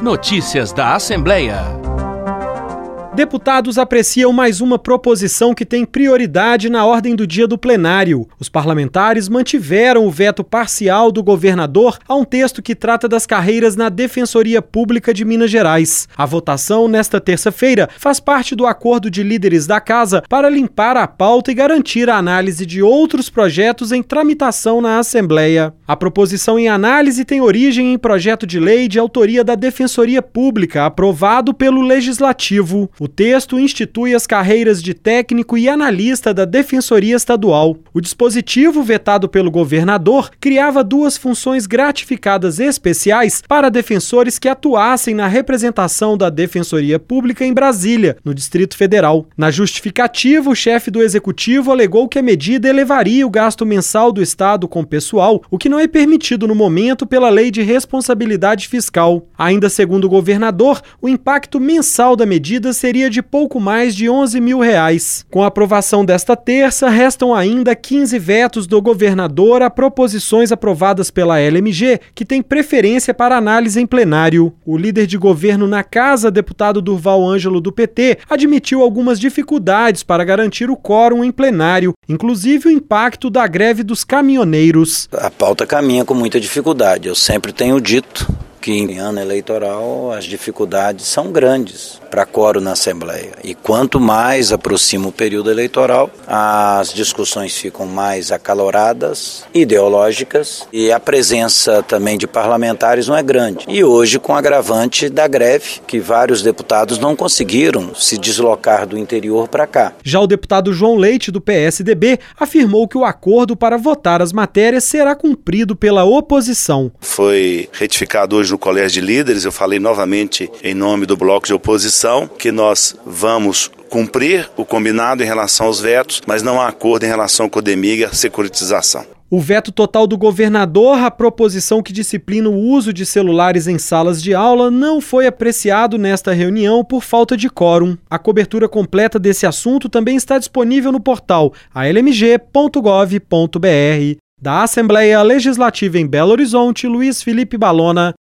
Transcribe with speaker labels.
Speaker 1: Notícias da Assembleia.
Speaker 2: Deputados apreciam mais uma proposição que tem prioridade na ordem do dia do plenário. Os parlamentares mantiveram o veto parcial do governador a um texto que trata das carreiras na Defensoria Pública de Minas Gerais. A votação, nesta terça-feira, faz parte do acordo de líderes da Casa para limpar a pauta e garantir a análise de outros projetos em tramitação na Assembleia. A proposição em análise tem origem em projeto de lei de autoria da Defensoria Pública, aprovado pelo Legislativo. O texto institui as carreiras de técnico e analista da Defensoria Estadual. O dispositivo, vetado pelo governador, criava duas funções gratificadas especiais para defensores que atuassem na representação da Defensoria Pública em Brasília, no Distrito Federal. Na justificativa, o chefe do Executivo alegou que a medida elevaria o gasto mensal do Estado com pessoal, o que não é permitido no momento pela Lei de Responsabilidade Fiscal. Ainda segundo o governador, o impacto mensal da medida seria de pouco mais de R$11 mil. Com a aprovação desta terça, restam ainda 15 vetos do governador a proposições aprovadas pela LMG, que tem preferência para análise em plenário. O líder de governo na Casa, deputado Durval Ângelo do PT, admitiu algumas dificuldades para garantir o quórum em plenário, inclusive o impacto da greve dos caminhoneiros.
Speaker 3: A pauta caminha com muita dificuldade. Eu sempre tenho dito que em ano eleitoral as dificuldades são grandes para quórum na Assembleia. E quanto mais aproxima o período eleitoral, as discussões ficam mais acaloradas, ideológicas, e a presença também de parlamentares não é grande. E hoje, com o agravante da greve, que vários deputados não conseguiram se deslocar do interior para cá.
Speaker 2: Já o deputado João Leite, do PSDB, afirmou que o acordo para votar as matérias será cumprido pela oposição.
Speaker 4: Foi retificado hoje no Colégio de Líderes, eu falei novamente em nome do bloco de oposição, que nós vamos cumprir o combinado em relação aos vetos, mas não há acordo em relação com o CODEMIG e a securitização.
Speaker 2: O veto total do governador à proposição que disciplina o uso de celulares em salas de aula não foi apreciado nesta reunião por falta de quórum. A cobertura completa desse assunto também está disponível no portal almg.gov.br. Da Assembleia Legislativa em Belo Horizonte, Luiz Felipe Balona.